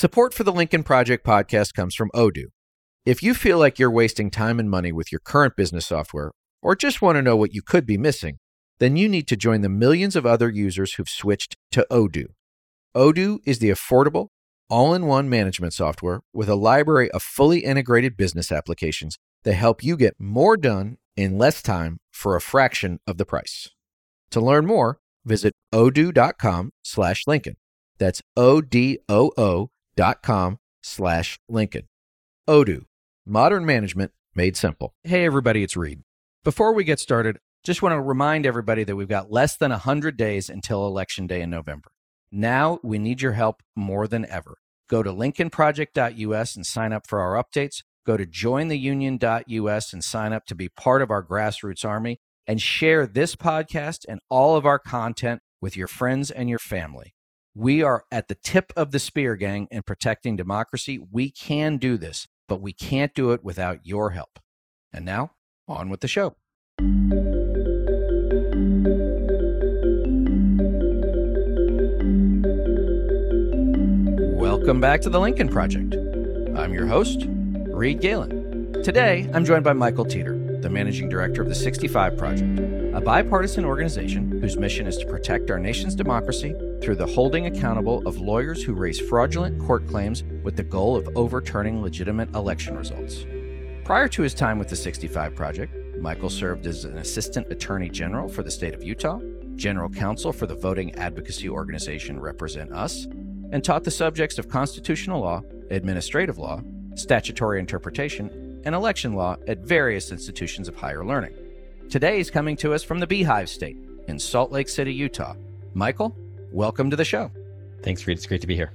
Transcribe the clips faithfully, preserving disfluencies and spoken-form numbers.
Support for the Lincoln Project podcast comes from Odoo. If you feel like you're wasting time and money with your current business software, or just want to know what you could be missing, then you need to join the millions of other users who've switched to Odoo. Odoo is the affordable, all-in-one management software with a library of fully integrated business applications that help you get more done in less time for a fraction of the price. To learn more, visit odoo.com slash Lincoln. That's O-D-O-O dot com slash Lincoln. Odoo, modern management made simple. Hey everybody, it's Reed. Before we get started, just want to remind everybody that we've got less than one hundred days until Election Day in November. Now we need your help more than ever. Go to lincoln project dot U S and sign up for our updates. Go to join the union dot U S and sign up to be part of our grassroots army, and share this podcast and all of our content with your friends and your family. We are at the tip of the spear, gang, in protecting democracy. We can do this, but we can't do it without your help. And now, on with the show. Welcome back to the Lincoln Project. I'm your host, Reed Galen. Today, I'm joined by Michael Teeter, the Managing Director of the sixty-five Project, a bipartisan organization whose mission is to protect our nation's democracy through the holding accountable of lawyers who raise fraudulent court claims with the goal of overturning legitimate election results. Prior to his time with the sixty-five Project, Michael served as an Assistant Attorney General for the state of Utah, General Counsel for the voting advocacy organization Represent Us, and taught the subjects of constitutional law, administrative law, statutory interpretation, and election law at various institutions of higher learning. Today he's coming to us from the Beehive State in Salt Lake City, Utah. Michael, welcome to the show. Thanks, Reed. It's great to be here.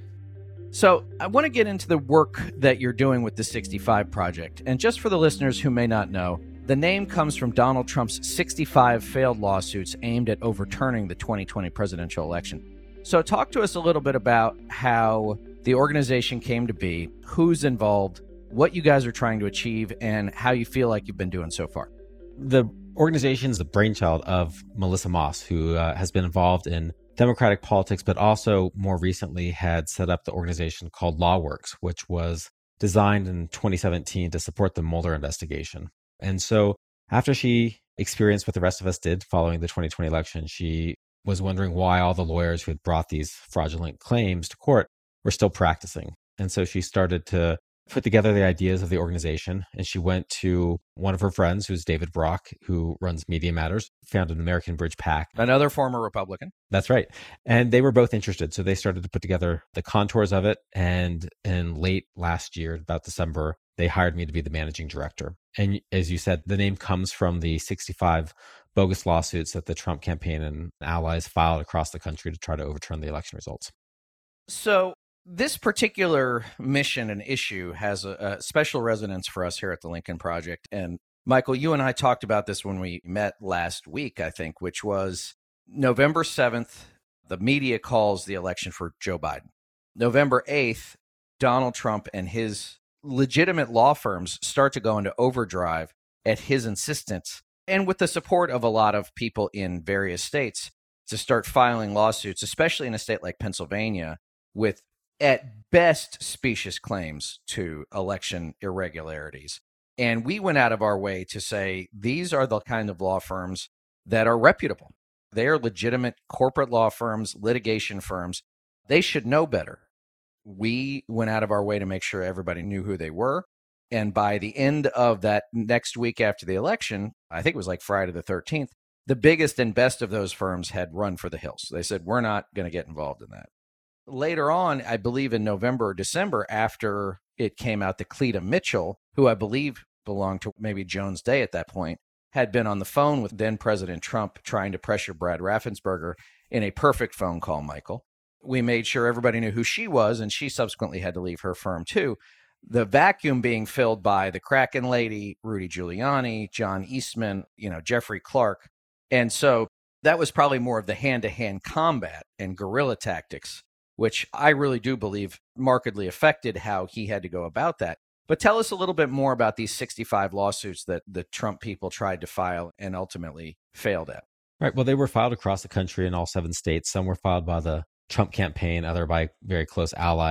So I want to get into the work that you're doing with the sixty-five Project. And just for the listeners who may not know, the name comes from Donald Trump's sixty-five failed lawsuits aimed at overturning the twenty twenty presidential election. So talk to us a little bit about how the organization came to be, who's involved, what you guys are trying to achieve, and how you feel like you've been doing so far. The organization is the brainchild of Melissa Moss, who uh, has been involved in Democratic politics, but also more recently had set up the organization called LawWorks, which was designed in twenty seventeen to support the Mueller investigation. And so after she experienced what the rest of us did following the twenty twenty election, she was wondering why all the lawyers who had brought these fraudulent claims to court were still practicing. And so she started to put together the ideas of the organization, and she went to one of her friends, who's David Brock, who runs Media Matters, founded American Bridge PAC. Another former Republican. That's right. And they were both interested. So they started to put together the contours of it. And in late last year, about December, they hired me to be the managing director. And as you said, the name comes from the sixty-five bogus lawsuits that the Trump campaign and allies filed across the country to try to overturn the election results. So this particular mission and issue has a, a special resonance for us here at the Lincoln Project. And Michael, you and I talked about this when we met last week, I think, which was November seventh, the media calls the election for Joe Biden. November eighth, Donald Trump and his legitimate law firms start to go into overdrive at his insistence, and with the support of a lot of people in various states, to start filing lawsuits, especially in a state like Pennsylvania, with at best specious claims to election irregularities. And we went out of our way to say, these are the kind of law firms that are reputable. They are legitimate corporate law firms, litigation firms. They should know better. We went out of our way to make sure everybody knew who they were. And by the end of that next week after the election, I think it was like Friday the thirteenth, the biggest and best of those firms had run for the hills. They said, we're not going to get involved in that. Later on, I believe in November or December, after it came out that Cleta Mitchell, who I believe belonged to maybe Jones Day at that point, had been on the phone with then President Trump trying to pressure Brad Raffensperger in a perfect phone call, Michael. We made sure everybody knew who she was, and she subsequently had to leave her firm too. The vacuum being filled by the Kraken lady, Rudy Giuliani, John Eastman, you know, Jeffrey Clark. And so that was probably more of the hand-to-hand combat and guerrilla tactics, which I really do believe markedly affected how he had to go about that. But tell us a little bit more about these sixty-five lawsuits that the Trump people tried to file and ultimately failed at. Right. Well, they were filed across the country in all seven states. Some were filed by the Trump campaign, other by very close allies.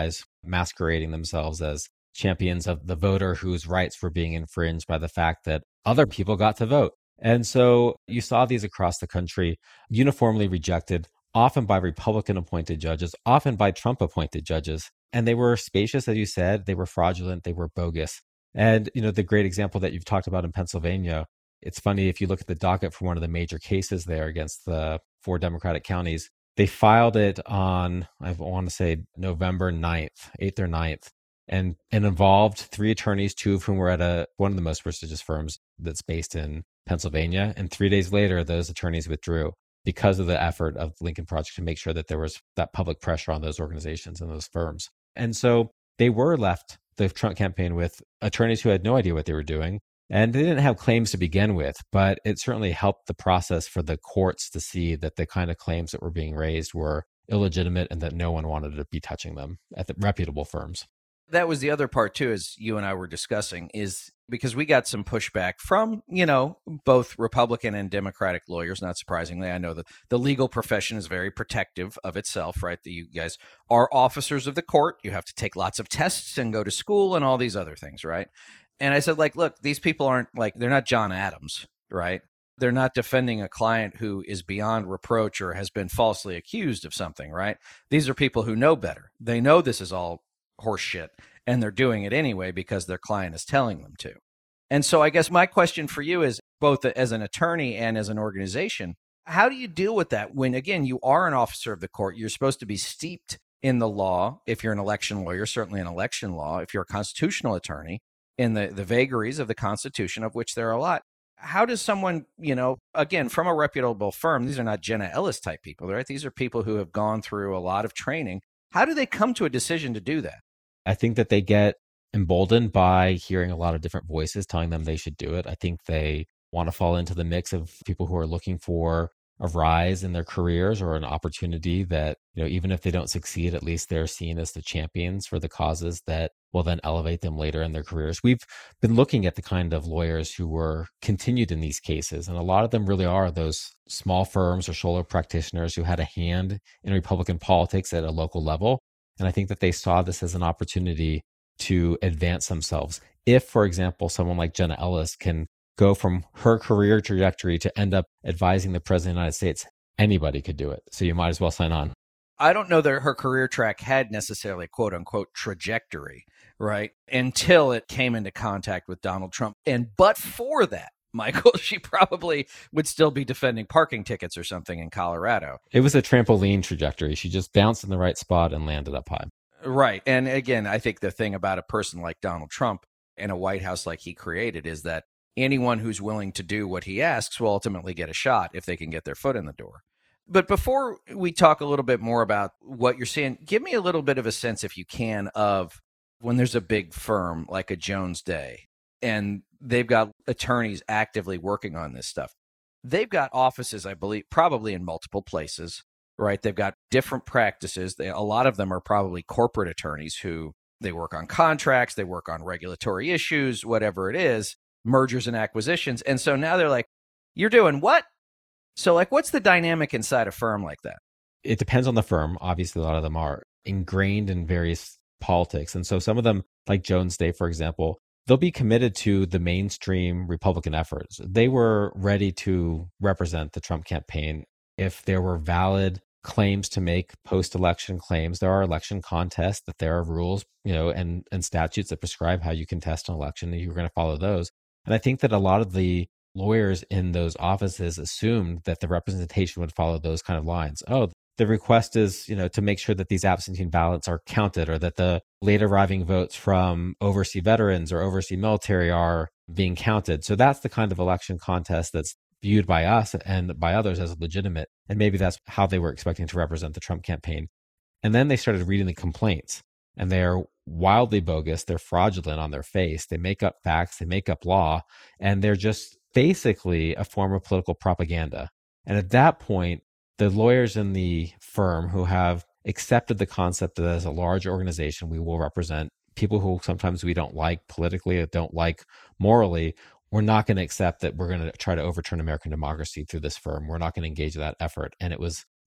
masquerading themselves as champions of the voter whose rights were being infringed by the fact that other people got to vote. And so you saw these across the country uniformly rejected, often by Republican appointed judges, often by Trump appointed judges. And they were spacious, as you said, they were fraudulent, they were bogus. And, you know, the great example that you've talked about in Pennsylvania, it's funny, if you look at the docket for one of the major cases there against the four Democratic counties, they filed it on, I want to say November ninth, eighth or ninth, and it involved three attorneys, two of whom were at a one of the most prestigious firms that's based in Pennsylvania. And three days later, those attorneys withdrew because of the effort of the Lincoln Project to make sure that there was that public pressure on those organizations and those firms. And so they were left, the Trump campaign, with attorneys who had no idea what they were doing. And they didn't have claims to begin with, but it certainly helped the process for the courts to see that the kind of claims that were being raised were illegitimate and that no one wanted to be touching them at the reputable firms. That was the other part too, as you and I were discussing, is because we got some pushback from, you know, both Republican and Democratic lawyers. Not surprisingly, I know that the legal profession is very protective of itself, right? That you guys are officers of the court. You have to take lots of tests and go to school and all these other things, right? And I said, like, look, these people aren't like, they're not John Adams, right? They're not defending a client who is beyond reproach or has been falsely accused of something, right? These are people who know better. They know this is all horse shit, and they're doing it anyway because their client is telling them to. And so I guess my question for you is, both as an attorney and as an organization, how do you deal with that when, again, you are an officer of the court? You're supposed to be steeped in the law. If you're an election lawyer, certainly in election law. If you're a constitutional attorney, in the, the vagaries of the Constitution, of which there are a lot. How does someone, you know, again, from a reputable firm, these are not Jenna Ellis type people, right? These are people who have gone through a lot of training. How do they come to a decision to do that? I think that they get emboldened by hearing a lot of different voices telling them they should do it. I think they want to fall into the mix of people who are looking for a rise in their careers or an opportunity that, you know, even if they don't succeed, at least they're seen as the champions for the causes that will then elevate them later in their careers. We've been looking at the kind of lawyers who were continued in these cases, and a lot of them really are those small firms or solo practitioners who had a hand in Republican politics at a local level. And I think that they saw this as an opportunity to advance themselves. If, for example, someone like Jenna Ellis can go from her career trajectory to end up advising the president of the United States, anybody could do it. So you might as well sign on. I don't know that her career track had necessarily a quote unquote trajectory, right? Until it came into contact with Donald Trump. And but for that, Michael, she probably would still be defending parking tickets or something in Colorado. It was a trampoline trajectory. She just bounced in the right spot and landed up high. Right. And again, I think the thing about a person like Donald Trump and a White House like he created is that anyone who's willing to do what he asks will ultimately get a shot if they can get their foot in the door. But before we talk a little bit more about what you're seeing, give me a little bit of a sense, if you can, of when there's a big firm like a Jones Day and they've got attorneys actively working on this stuff. They've got offices, I believe, probably in multiple places, right? They've got different practices. They, a lot of them are probably corporate attorneys who they work on contracts, they work on regulatory issues, whatever it is, mergers and acquisitions. And so now they're like, you're doing what? So like, what's the dynamic inside a firm like that? It depends on the firm. Obviously, a lot of them are ingrained in various politics. And so some of them, like Jones Day, for example, they'll be committed to the mainstream Republican efforts. They were ready to represent the Trump campaign. If there were valid claims to make post-election claims, there are election contests, that there are rules, you know, and, and statutes that prescribe how you contest an election, and you're going to follow those. And I think that a lot of the lawyers in those offices assumed that the representation would follow those kind of lines. Oh, the request is, you know, to make sure that these absentee ballots are counted, or that the late arriving votes from overseas veterans or overseas military are being counted. So that's the kind of election contest that's viewed by us and by others as legitimate. And maybe that's how they were expecting to represent the Trump campaign. And then they started reading the complaints, and they're wildly bogus. They're fraudulent on their face. They make up facts, they make up law, and they're just basically a form of political propaganda. And at that point, the lawyers in the firm who have accepted the concept that as a large organization, we will represent people who sometimes we don't like politically or don't like morally, we're not going to accept that we're going to try to overturn American democracy through this firm. We're not going to engage in that effort. And it was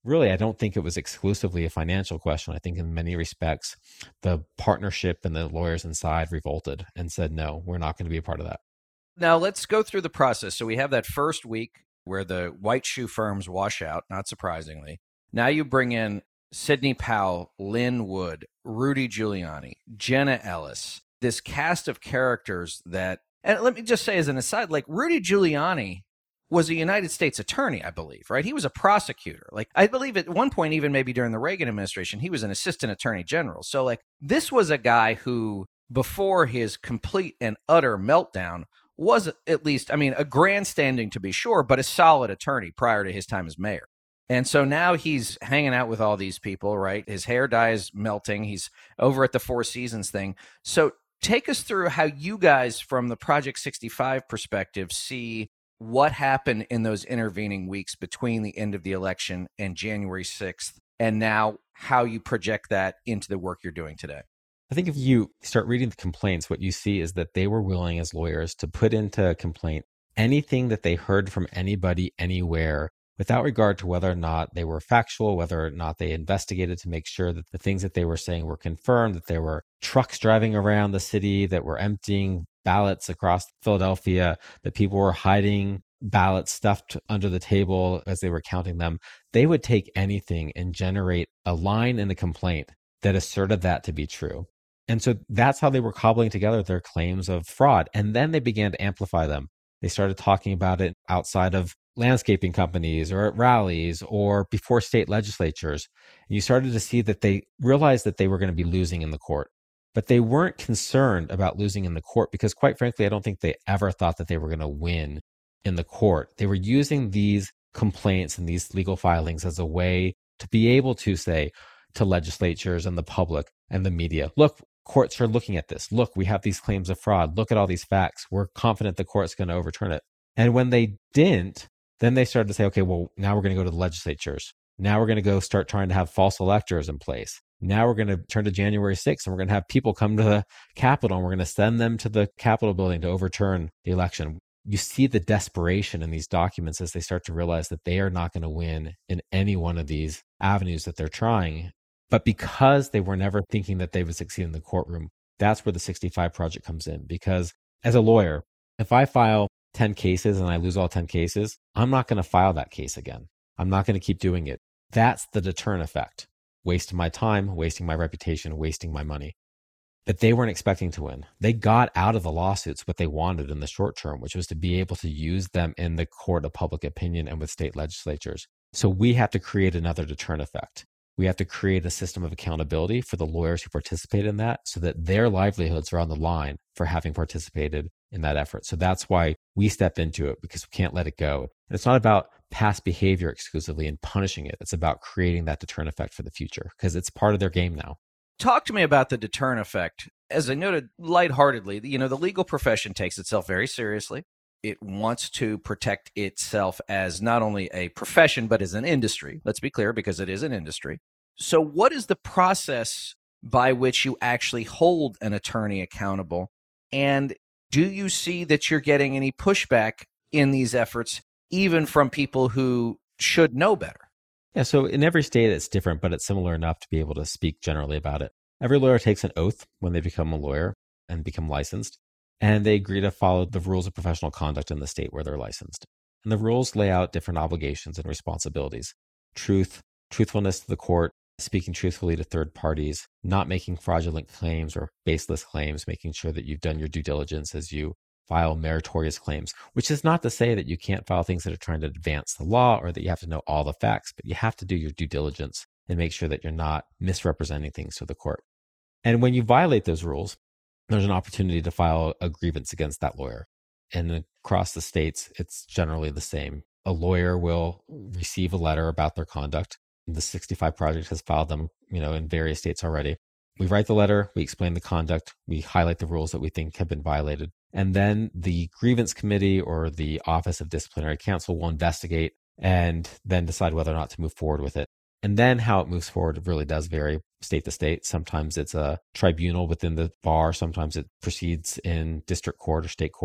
really, I don't think it was exclusively a financial question. I think in many respects, the partnership and the lawyers inside revolted and said, no, we're not going to be a part of that. Now, let's go through the process. So we have that first week where the white shoe firms wash out, not surprisingly. Now you bring in Sidney Powell, Lynn Wood, Rudy Giuliani, Jenna Ellis, this cast of characters that, and let me just say as an aside, like Rudy Giuliani was a United States attorney, I believe, right? He was a prosecutor. Like, I believe at one point, even maybe during the Reagan administration, he was an assistant attorney general. So, like, this was a guy who, before his complete and utter meltdown, was at least, I mean, a grandstanding to be sure, but a solid attorney prior to his time as mayor. And so now he's hanging out with all these people, right? His hair dye is melting. He's over at the Four Seasons thing. So take us through how you guys, from the Project sixty-five perspective, see what happened in those intervening weeks between the end of the election and January sixth, and now how you project that into the work you're doing today. I think if you start reading the complaints, what you see is that they were willing as lawyers to put into a complaint anything that they heard from anybody, anywhere, without regard to whether or not they were factual, whether or not they investigated to make sure that the things that they were saying were confirmed, that there were trucks driving around the city that were emptying ballots across Philadelphia, that people were hiding ballots stuffed under the table as they were counting them. They would take anything and generate a line in a complaint that asserted that to be true. And so that's how they were cobbling together their claims of fraud. And then they began to amplify them. They started talking about it outside of landscaping companies or at rallies or before state legislatures. And you started to see that they realized that they were going to be losing in the court. But they weren't concerned about losing in the court because, quite frankly, I don't think they ever thought that they were going to win in the court. They were using these complaints and these legal filings as a way to be able to say to legislatures and the public and the media, look, courts are looking at this. Look, we have these claims of fraud. Look at all these facts. We're confident the court's going to overturn it. And when they didn't, then they started to say, okay, well, now we're going to go to the legislatures. Now we're going to go start trying to have false electors in place. Now we're going to turn to January sixth and we're going to have people come to the Capitol and we're going to send them to the Capitol building to overturn the election. You see the desperation in these documents as they start to realize that they are not going to win in any one of these avenues that they're trying. But because they were never thinking that they would succeed in the courtroom, that's where the sixty-five Project comes in. Because as a lawyer, if I file ten cases and I lose all ten cases, I'm not going to file that case again. I'm not going to keep doing it. That's the deterrent effect. Wasting my time, wasting my reputation, wasting my money. But they weren't expecting to win. They got out of the lawsuits what they wanted in the short term, which was to be able to use them in the court of public opinion and with state legislatures. So we have to create another deterrent effect. We have to create a system of accountability for the lawyers who participate in that so that their livelihoods are on the line for having participated in that effort. So that's why we step into it, because we can't let it go. And it's not about past behavior exclusively and punishing it. It's about creating that deterrent effect for the future because it's part of their game now. Talk to me about the deterrent effect. As I noted lightheartedly, you know, the legal profession takes itself very seriously. It wants to protect itself as not only a profession, but as an industry. Let's be clear, because it is an industry. So what is the process by which you actually hold an attorney accountable? And do you see that you're getting any pushback in these efforts, even from people who should know better? Yeah, so in every state it's different, but it's similar enough to be able to speak generally about it. Every lawyer takes an oath when they become a lawyer and become licensed, and they agree to follow the rules of professional conduct in the state where they're licensed. And the rules lay out different obligations and responsibilities. Truth, truthfulness to the court, speaking truthfully to third parties, not making fraudulent claims or baseless claims, making sure that you've done your due diligence as you file meritorious claims, which is not to say that you can't file things that are trying to advance the law or that you have to know all the facts, but you have to do your due diligence and make sure that you're not misrepresenting things to the court. And when you violate those rules, there's an opportunity to file a grievance against that lawyer. And across the states, it's generally the same. A lawyer will receive a letter about their conduct. The sixty-five Project has filed them, you know, in various states already. We write the letter, we explain the conduct, we highlight the rules that we think have been violated. And then the grievance committee or the Office of Disciplinary Counsel will investigate and then decide whether or not to move forward with it. And then how it moves forward really does vary state to state. Sometimes it's a tribunal within the bar. Sometimes it proceeds in district court or state court.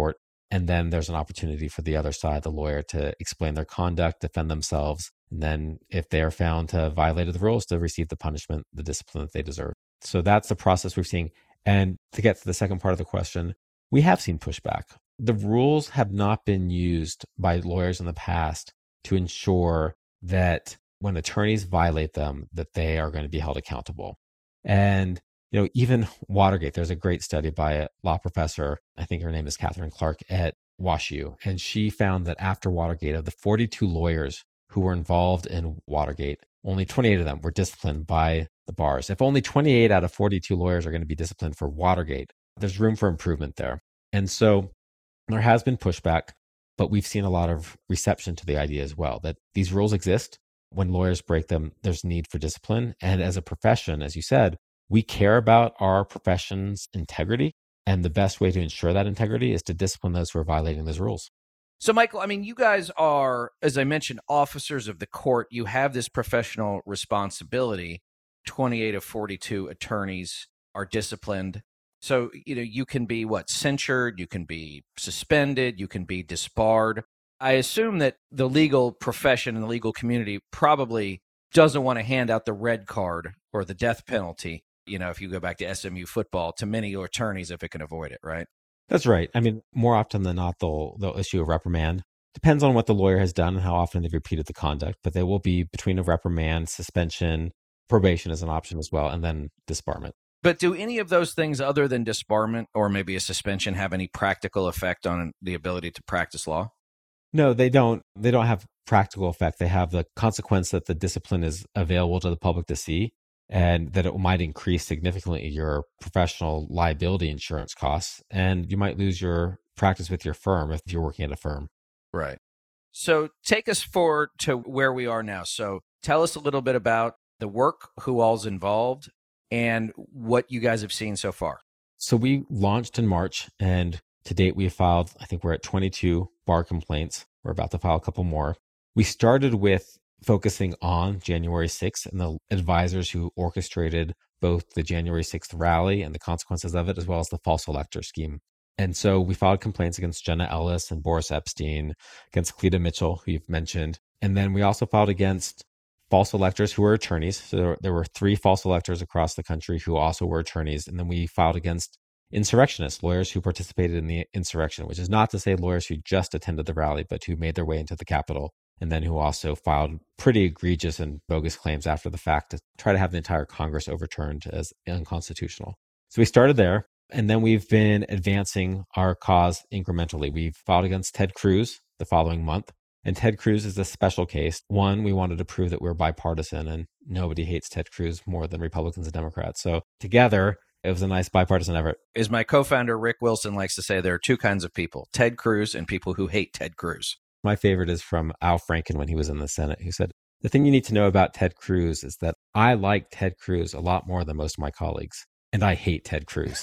And then there's an opportunity for the other side, the lawyer, to explain their conduct, defend themselves. And then if they are found to have violated the rules, to receive the punishment, the discipline that they deserve. So that's the process we're seeing. And to get to the second part of the question, we have seen pushback. The rules have not been used by lawyers in the past to ensure that when attorneys violate them, that they are going to be held accountable. And, you know, even Watergate, there's a great study by a law professor, I think her name is Catherine Clark at WashU. And she found that after Watergate, of the forty-two lawyers who were involved in Watergate, only twenty-eight of them were disciplined by the bars. If only twenty-eight out of forty-two lawyers are going to be disciplined for Watergate, there's room for improvement there. And so there has been pushback, but we've seen a lot of reception to the idea as well, that these rules exist. When lawyers break them, there's need for discipline. And as a profession, as you said, we care about our profession's integrity. And the best way to ensure that integrity is to discipline those who are violating those rules. So, Michael, I mean, you guys are, as I mentioned, officers of the court. You have this professional responsibility. twenty-eight of forty-two attorneys are disciplined. So, you know, you can be what, censured, you can be suspended, you can be disbarred. I assume that the legal profession and the legal community probably doesn't want to hand out the red card or the death penalty, you know, if you go back to S M U football, to many attorneys if it can avoid it, right? That's right. I mean, more often than not, they'll, they'll issue a reprimand. Depends on what the lawyer has done and how often they've repeated the conduct, but they will be between a reprimand, suspension, probation is an option as well, and then disbarment. But do any of those things other than disbarment or maybe a suspension have any practical effect on the ability to practice law? No, they don't. They don't have practical effect. They have the consequence that the discipline is available to the public to see, and that it might increase significantly your professional liability insurance costs, and you might lose your practice with your firm if you're working at a firm. Right. So take us forward to where we are now. So tell us a little bit about the work, who all's involved, and what you guys have seen so far. So we launched in March, and to date we have filed, I think we're at twenty-two bar complaints. We're about to file a couple more. We started with focusing on January sixth and the advisors who orchestrated both the January sixth rally and the consequences of it, as well as the false elector scheme. And so we filed complaints against Jenna Ellis and Boris Epstein, against Cleta Mitchell, who you've mentioned. And then we also filed against false electors who were attorneys. So there, there were three false electors across the country who also were attorneys. And then we filed against insurrectionists, lawyers who participated in the insurrection, which is not to say lawyers who just attended the rally, but who made their way into the Capitol, and then who also filed pretty egregious and bogus claims after the fact to try to have the entire Congress overturned as unconstitutional. So we started there, and then we've been advancing our cause incrementally. We filed against Ted Cruz the following month, and Ted Cruz is a special case. One, we wanted to prove that we're bipartisan, and nobody hates Ted Cruz more than Republicans and Democrats. So together, it was a nice bipartisan effort. As my co-founder Rick Wilson likes to say, there are two kinds of people, Ted Cruz and people who hate Ted Cruz. My favorite is from Al Franken when he was in the Senate, who said, the thing you need to know about Ted Cruz is that I like Ted Cruz a lot more than most of my colleagues, and I hate Ted Cruz.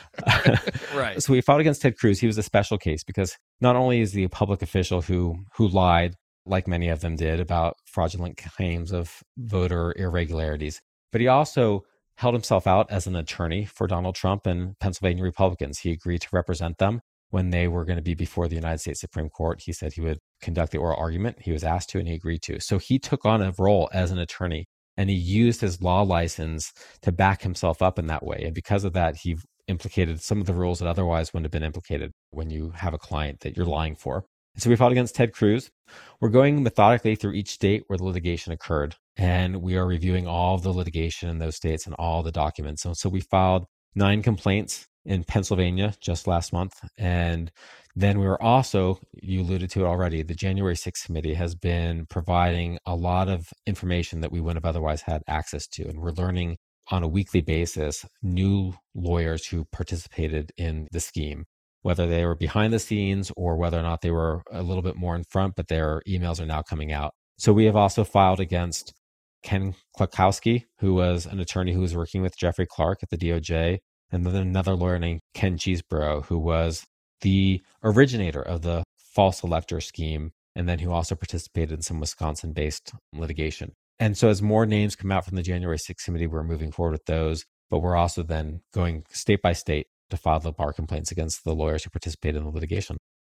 Right. So we fought against Ted Cruz. He was a special case because not only is he a public official who who lied, like many of them did, about fraudulent claims of voter irregularities, but he also held himself out as an attorney for Donald Trump and Pennsylvania Republicans. He agreed to represent them when they were going to be before the United States Supreme Court. He said he would conduct the oral argument. He was asked to, and he agreed to. So he took on a role as an attorney, and he used his law license to back himself up in that way. And because of that, he implicated some of the rules that otherwise wouldn't have been implicated when you have a client that you're lying for. So we fought against Ted Cruz. We're going methodically through each state where the litigation occurred, and we are reviewing all of the litigation in those states and all the documents. So, so we filed nine complaints in Pennsylvania just last month. And then we were also, you alluded to it already, the January sixth committee has been providing a lot of information that we wouldn't have otherwise had access to. And we're learning on a weekly basis new lawyers who participated in the scheme, whether they were behind the scenes or whether or not they were a little bit more in front, but their emails are now coming out. So we have also filed against Ken Klakowski, who was an attorney who was working with Jeffrey Clark at the D O J, and then another lawyer named Ken Cheeseborough, who was the originator of the false elector scheme, and then who also participated in some Wisconsin-based litigation. And so as more names come out from the January sixth committee, we're moving forward with those, but we're also then going state by state to file the bar complaints against the lawyers who participated in the litigation.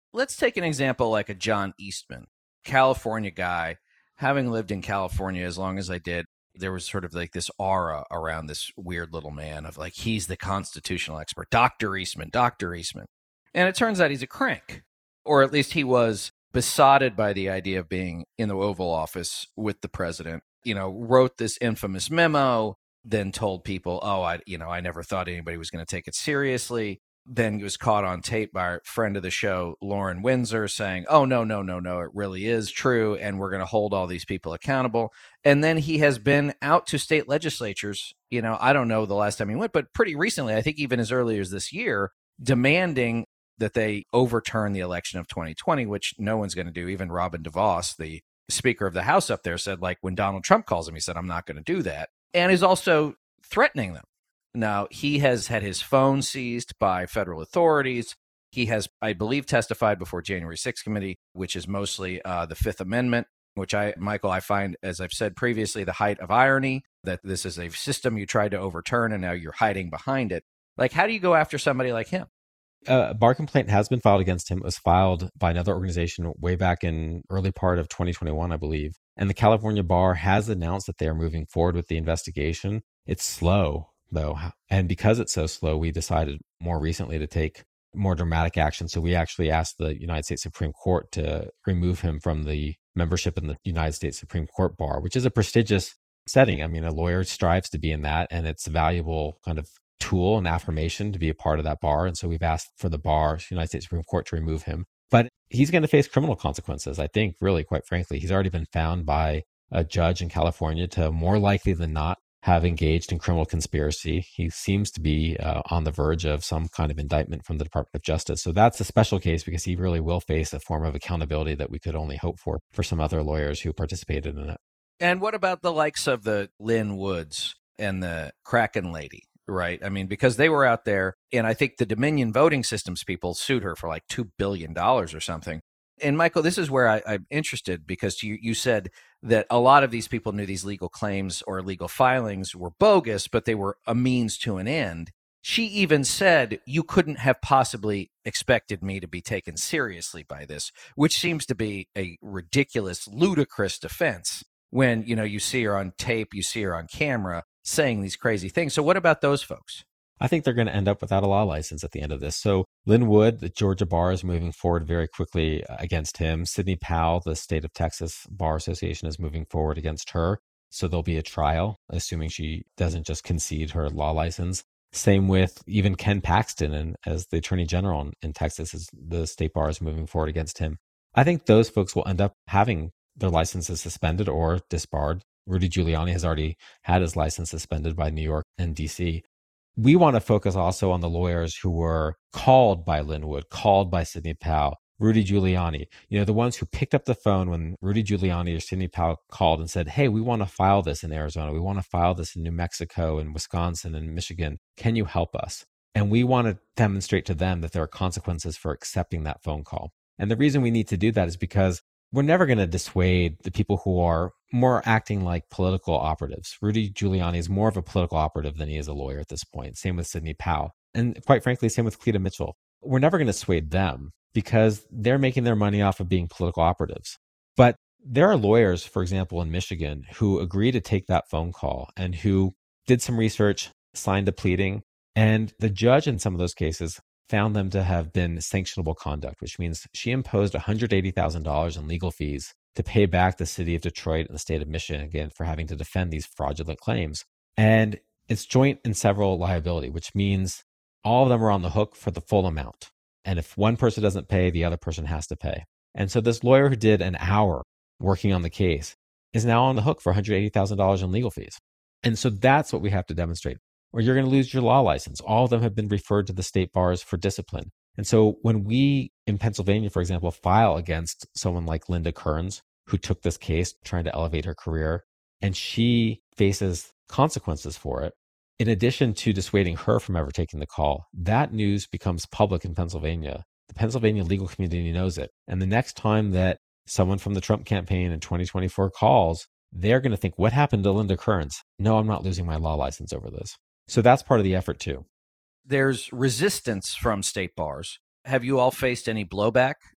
Let's take an example like a John Eastman, California guy. Having lived in California as long as I did, there was sort of like this aura around this weird little man of like, he's the constitutional expert, Doctor Eastman, Doctor Eastman. And it turns out he's a crank, or at least he was besotted by the idea of being in the Oval Office with the president, you know, wrote this infamous memo, then told people, oh, I, you know, I never thought anybody was going to take it seriously. Then he was caught on tape by a friend of the show, Lauren Windsor, saying, oh, no, no, no, no, it really is true. And we're going to hold all these people accountable. And then he has been out to state legislatures. You know, I don't know the last time he went, but pretty recently, I think even as early as this year, demanding that they overturn the election of twenty twenty, which no one's going to do. Even Robin DeVos, the Speaker of the House up there, said, like, when Donald Trump calls him, he said, I'm not going to do that. And is also threatening them. Now, he has had his phone seized by federal authorities. He has, I believe, testified before January sixth committee, which is mostly uh, the Fifth Amendment, which I, Michael, I find, as I've said previously, the height of irony, that this is a system you tried to overturn and now you're hiding behind it. Like, how do you go after somebody like him? A bar complaint has been filed against him. It was filed by another organization way back in early part of twenty twenty-one, I believe. And the California Bar has announced that they are moving forward with the investigation. It's slow, though. And because it's so slow, we decided more recently to take more dramatic action. So we actually asked the United States Supreme Court to remove him from the membership in the United States Supreme Court Bar, which is a prestigious setting. I mean, a lawyer strives to be in that, and it's a valuable kind of tool and affirmation to be a part of that bar. And so we've asked for the bar, United States Supreme Court, to remove him. But he's going to face criminal consequences, I think, really, quite frankly. He's already been found by a judge in California to more likely than not have engaged in criminal conspiracy. He seems to be uh, on the verge of some kind of indictment from the Department of Justice. So that's a special case because he really will face a form of accountability that we could only hope for for some other lawyers who participated in it. And what about the likes of the Lynn Woods and the Kraken lady? Right. I mean, because they were out there, and I think the Dominion voting systems people sued her for like two billion dollars or something. And Michael, this is where I, I'm interested, because you, you said that a lot of these people knew these legal claims or legal filings were bogus, but they were a means to an end. She even said, you couldn't have possibly expected me to be taken seriously by this, which seems to be a ridiculous, ludicrous defense when, you know, you see her on tape, you see her on camera saying these crazy things. So what about those folks? I think they're going to end up without a law license at the end of this. So Lynn Wood, the Georgia bar, is moving forward very quickly against him. Sidney Powell, the state of Texas Bar Association, is moving forward against her. So there'll be a trial, assuming she doesn't just concede her law license. Same with even Ken Paxton, and as the attorney general in, in Texas, is the state bar is moving forward against him. I think those folks will end up having their licenses suspended or disbarred. Rudy Giuliani has already had his license suspended by New York and D C. We want to focus also on the lawyers who were called by Lynn Wood, called by Sidney Powell, Rudy Giuliani, you know, the ones who picked up the phone when Rudy Giuliani or Sidney Powell called and said, hey, we want to file this in Arizona. We want to file this in New Mexico and Wisconsin and Michigan. Can you help us? And we want to demonstrate to them that there are consequences for accepting that phone call. And the reason we need to do that is because we're never going to dissuade the people who are more acting like political operatives. Rudy Giuliani is more of a political operative than he is a lawyer at this point. Same with Sidney Powell. And quite frankly, same with Cleta Mitchell. We're never going to dissuade them because they're making their money off of being political operatives. But there are lawyers, for example, in Michigan, who agree to take that phone call and who did some research, signed a pleading, and the judge in some of those cases found them to have been sanctionable conduct, which means she imposed one hundred eighty thousand dollars in legal fees to pay back the city of Detroit and the state of Michigan, again, for having to defend these fraudulent claims. And it's joint and several liability, which means all of them are on the hook for the full amount. And if one person doesn't pay, the other person has to pay. And so this lawyer who did an hour working on the case is now on the hook for one hundred eighty thousand dollars in legal fees. And so that's what we have to demonstrate, or you're going to lose your law license. All of them have been referred to the state bars for discipline. And so when we in Pennsylvania, for example, file against someone like Linda Kearns, who took this case trying to elevate her career, and she faces consequences for it, in addition to dissuading her from ever taking the call, that news becomes public in Pennsylvania. The Pennsylvania legal community knows it. And the next time that someone from the Trump campaign in twenty twenty-four calls, they're going to think, what happened to Linda Kearns? No, I'm not losing my law license over this. So that's part of the effort too. There's resistance from state bars. Have you all faced any blowback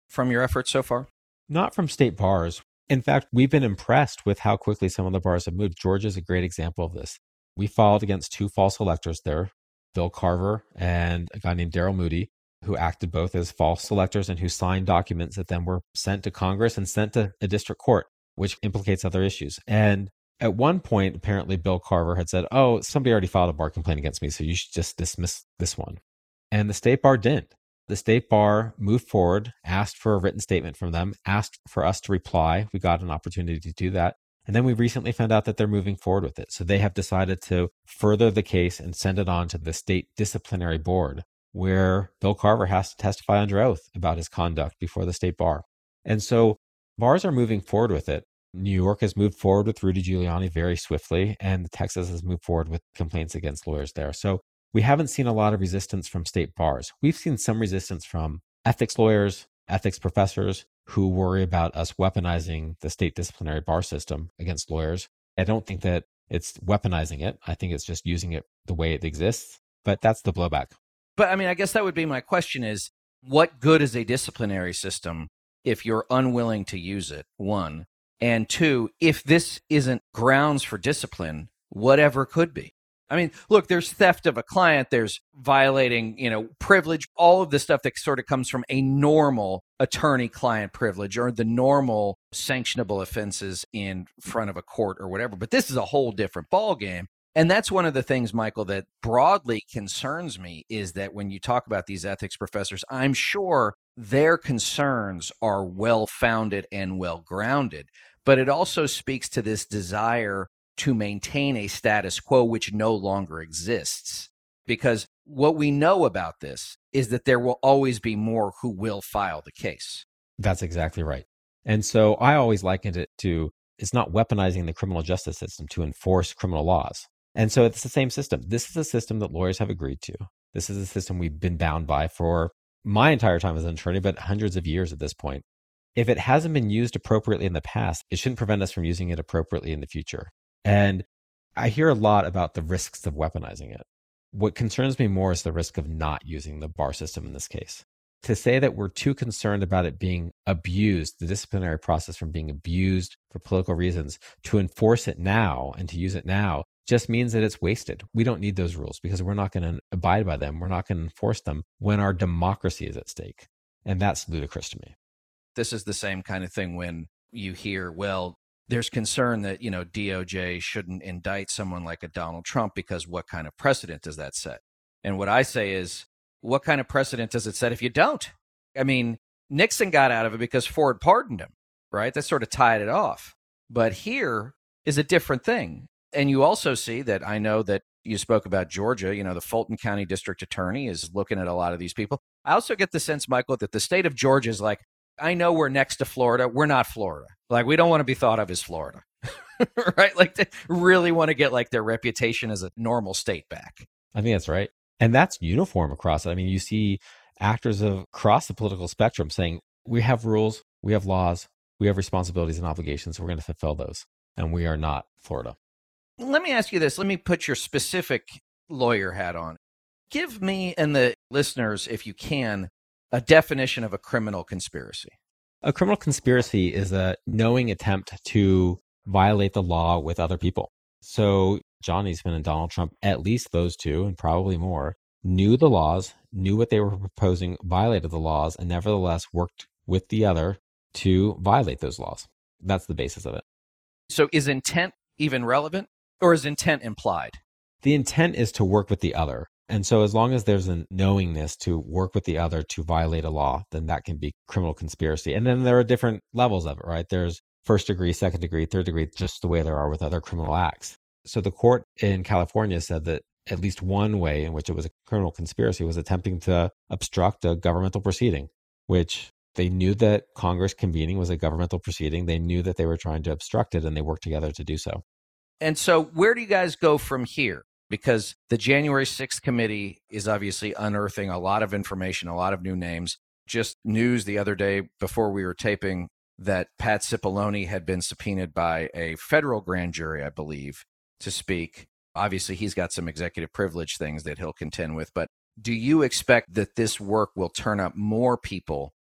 from your efforts so far? Not from state bars. In fact, we've been impressed with how quickly some of the bars have moved. Georgia's a great example of this. We filed against two false electors there, Bill Carver and a guy named Daryl Moody, who acted both as false electors and who signed documents that then were sent to Congress and sent to a district court, which implicates other issues. And at one point, apparently Bill Carver had said, oh, somebody already filed a bar complaint against me, so you should just dismiss this one. And the state bar didn't. The state bar moved forward, asked for a written statement from them, asked for us to reply. We got an opportunity to do that. And then we recently found out that they're moving forward with it. So they have decided to further the case and send it on to the state disciplinary board, where Bill Carver has to testify under oath about his conduct before the state bar. And so bars are moving forward with it. New York has moved forward with Rudy Giuliani very swiftly, and Texas has moved forward with complaints against lawyers there. So we haven't seen a lot of resistance from state bars. We've seen some resistance from ethics lawyers, ethics professors who worry about us weaponizing the state disciplinary bar system against lawyers. I don't think that it's weaponizing it. I think it's just using it the way it exists, but that's the blowback. But I mean, I guess that would be my question is, what good is a disciplinary system if you're unwilling to use it, one? And two, if this isn't grounds for discipline, whatever could be. I mean, look, there's theft of a client, there's violating, you know, privilege, all of the stuff that sort of comes from a normal attorney-client privilege or the normal sanctionable offenses in front of a court or whatever. But this is a whole different ballgame. And that's one of the things, Michael, that broadly concerns me is that when you talk about these ethics professors, I'm sure their concerns are well-founded and well-grounded. But it also speaks to this desire to maintain a status quo which no longer exists. Because what we know about this is that there will always be more who will file the case. That's exactly right. And so I always likened it to, it's not weaponizing the criminal justice system to enforce criminal laws. And so it's the same system. This is a system that lawyers have agreed to. This is a system we've been bound by for my entire time as an attorney, but hundreds of years at this point. If it hasn't been used appropriately in the past, it shouldn't prevent us from using it appropriately in the future. And I hear a lot about the risks of weaponizing it. What concerns me more is the risk of not using the bar system in this case. To say that we're too concerned about it being abused, the disciplinary process from being abused for political reasons, to enforce it now and to use it now just means that it's wasted. We don't need those rules because we're not going to abide by them. We're not going to enforce them when our democracy is at stake. And that's ludicrous to me. This is the same kind of thing when you hear, well, there's concern that, you know, D O J shouldn't indict someone like a Donald Trump because what kind of precedent does that set? And what I say is, what kind of precedent does it set if you don't? I mean, Nixon got out of it because Ford pardoned him, right? That sort of tied it off. But here is a different thing. And you also see that, I know that you spoke about Georgia, you know, the Fulton County District Attorney is looking at a lot of these people. I also get the sense, Michael, that the state of Georgia is like, I know we're next to Florida. We're not Florida. Like, we don't want to be thought of as Florida, right? Like, they really want to get like their reputation as a normal state back. I think that's right. And that's uniform across it. I mean, you see actors of, across the political spectrum saying, we have rules, we have laws, we have responsibilities and obligations. So we're going to fulfill those. And we are not Florida. Let me ask you this. Let me put your specific lawyer hat on. Give me and the listeners, if you can, a definition of a criminal conspiracy. A criminal conspiracy is a knowing attempt to violate the law with other people. So John Eastman and Donald Trump, at least those two, and probably more, knew the laws, knew what they were proposing, violated the laws, and nevertheless worked with the other to violate those laws. That's the basis of it. So is intent even relevant, or is intent implied? The intent is to work with the other. And so as long as there's a knowingness to work with the other to violate a law, then that can be criminal conspiracy. And then there are different levels of it, right? There's first degree, second degree, third degree, just the way there are with other criminal acts. So the court in California said that at least one way in which it was a criminal conspiracy was attempting to obstruct a governmental proceeding, which they knew that Congress convening was a governmental proceeding. They knew that they were trying to obstruct it, and they worked together to do so. And so where do you guys go from here? Because the January sixth committee is obviously unearthing a lot of information, a lot of new names. Just news the other day before we were taping that Pat Cipollone had been subpoenaed by a federal grand jury, I believe, to speak. Obviously, he's got some executive privilege things that he'll contend with. But do you expect that this work will turn up more people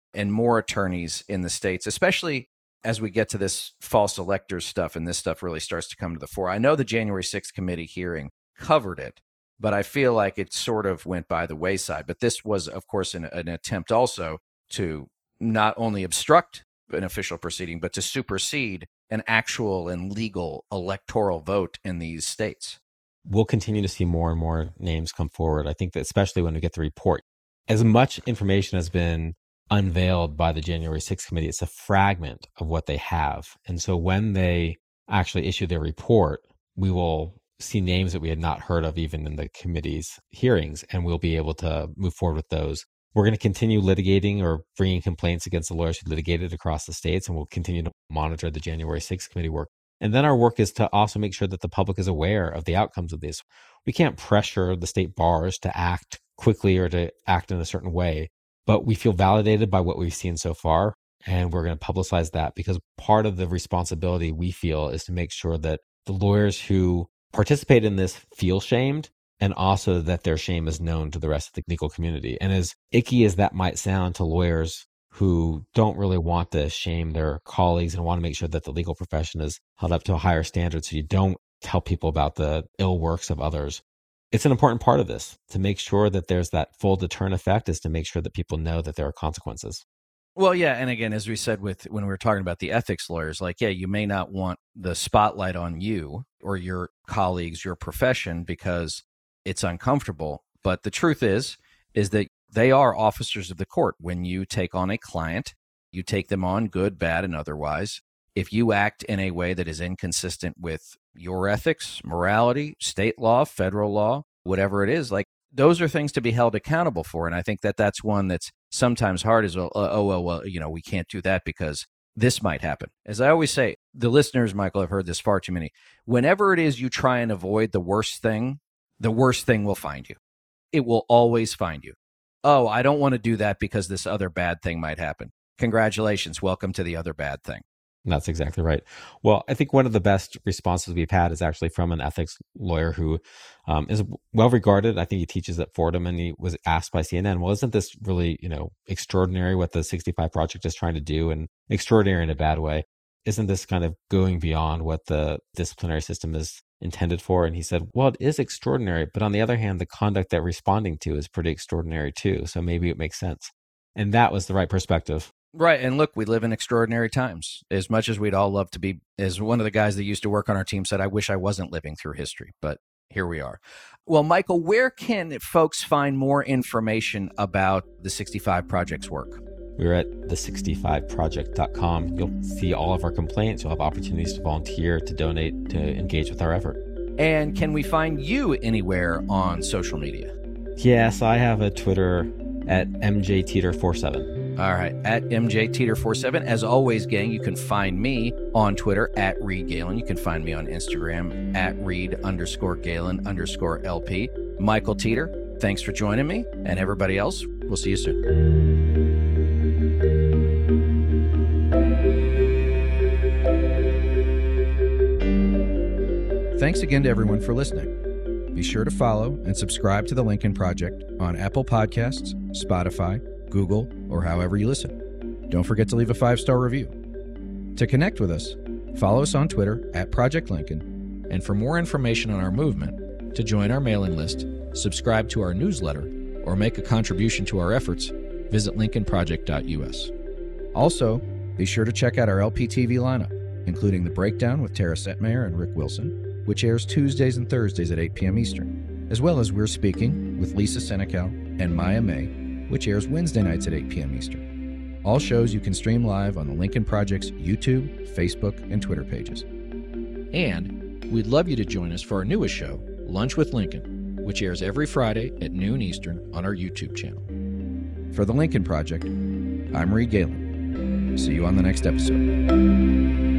and more attorneys in the states, especially as we get to this false electors stuff and this stuff really starts to come to the fore. I know the January sixth committee hearing covered it, but I feel like it sort of went by the wayside. But this was, of course, an, an attempt also to not only obstruct an official proceeding, but to supersede an actual and legal electoral vote in these states. We'll continue to see more and more names come forward. I think that especially when we get the report, as much information has been unveiled by the January sixth committee, it's a fragment of what they have. And so when they actually issue their report, we will see names that we had not heard of even in the committee's hearings, and we'll be able to move forward with those. We're going to continue litigating or bringing complaints against the lawyers who litigated across the states, and we'll continue to monitor the January sixth committee work. And then our work is to also make sure that the public is aware of the outcomes of this. We can't pressure the state bars to act quickly or to act in a certain way, but we feel validated by what we've seen so far, and we're going to publicize that because part of the responsibility we feel is to make sure that the lawyers who participate in this feel shamed, and also that their shame is known to the rest of the legal community. And as icky as that might sound to lawyers who don't really want to shame their colleagues and want to make sure that the legal profession is held up to a higher standard so you don't tell people about the ill works of others, it's an important part of this to make sure that there's that full deterrent effect, is to make sure that people know that there are consequences. Well, yeah. And again, as we said with when we were talking about the ethics lawyers, like, yeah, you may not want the spotlight on you or your colleagues, your profession, because it's uncomfortable. But the truth is, is that they are officers of the court. When you take on a client, you take them on good, bad, and otherwise. If you act in a way that is inconsistent with your ethics, morality, state law, federal law, whatever it is, like those are things to be held accountable for. And I think that that's one that's sometimes hard is, well, oh, well, well, you know, we can't do that because this might happen. As I always say, the listeners, Michael, have heard this far too many. Whenever it is you try and avoid the worst thing, the worst thing will find you. It will always find you. Oh, I don't want to do that because this other bad thing might happen. Congratulations. Welcome to the other bad thing. That's exactly right. Well, I think one of the best responses we've had is actually from an ethics lawyer who um, is well regarded. I think he teaches at Fordham, and he was asked by C N N, well, isn't this really, you know, extraordinary what the sixty-five Project is trying to do, and extraordinary in a bad way? Isn't this kind of going beyond what the disciplinary system is intended for? And he said, well, it is extraordinary, but on the other hand, the conduct they're responding to is pretty extraordinary too. So maybe it makes sense. And that was the right perspective. Right. And look, we live in extraordinary times. As much as we'd all love to be, as one of the guys that used to work on our team said, I wish I wasn't living through history, but here we are. Well, Michael, where can folks find more information about the sixty-five Project's work? We're at the sixty-five project dot com. You'll see all of our complaints. You'll have opportunities to volunteer, to donate, to engage with our effort. And can we find you anywhere on social media? Yes, I have a Twitter at M J Teeter forty-seven. All right, at M J Teeter forty-seven. As always, gang, you can find me on Twitter at Reed Galen. You can find me on Instagram at Reed underscore Galen underscore L P. Michael Teeter, thanks for joining me. And everybody else, we'll see you soon. Thanks again to everyone for listening. Be sure to follow and subscribe to The Lincoln Project on Apple Podcasts, Spotify, Google, or however you listen. Don't forget to leave a five-star review. To connect with us, follow us on Twitter at Project Lincoln, and for more information on our movement, to join our mailing list, subscribe to our newsletter, or make a contribution to our efforts, visit lincoln project dot U S. Also, be sure to check out our L P T V lineup, including The Breakdown with Tara Setmayer and Rick Wilson, which airs Tuesdays and Thursdays at eight p.m. Eastern, as well as We're Speaking with Lisa Senecal and Maya May, which airs Wednesday nights at eight p.m. Eastern. All shows you can stream live on the Lincoln Project's YouTube, Facebook, and Twitter pages. And we'd love you to join us for our newest show, Lunch with Lincoln, which airs every Friday at noon Eastern on our YouTube channel. For the Lincoln Project, I'm Reed Galen. See you on the next episode.